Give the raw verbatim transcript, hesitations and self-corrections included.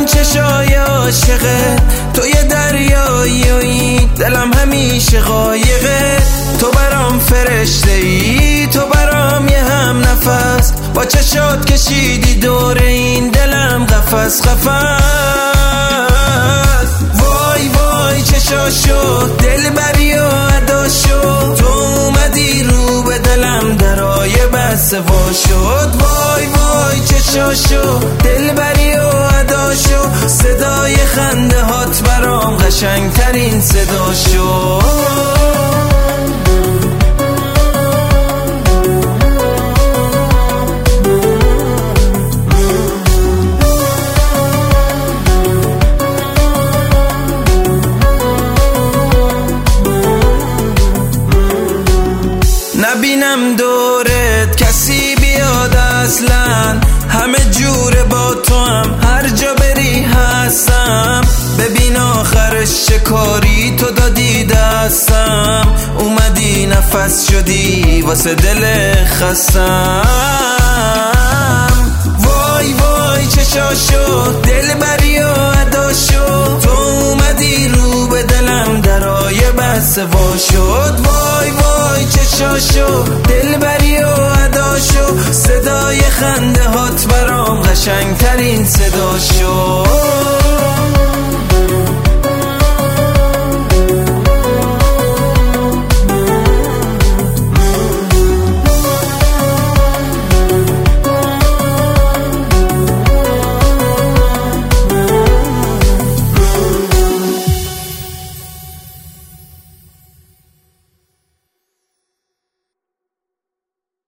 چشای عاشقه، تو یه دریایی دلم همیشه قایقه. تو برام فرشته ای، تو برام یه هم نفس، با چشات کشیدی دور این دلم قفس قفس. وای وای چشاشو دلبری و اداشو، تو اومدی رو به دلم درای بسته وا شد. وای وای چشاشو دلبری و اداشو، صدای خنده هات برام قشنگ ترین صدا شد. نبینم دورت کسی بیاد اصلا، همه جوره با تو هم هر جا بری هستم. ببین آخرش چه کاری تو دادی دستم، اومدی نفس شدی واسه دل خستم. وای وای چشاشو دلبری و اداشو، تو اومدی رو به دلم درای بسته وا شد. وای وای چشاشو دلبری و اداشو، صدای خنده هات برام قشنگ ترین صدا شد.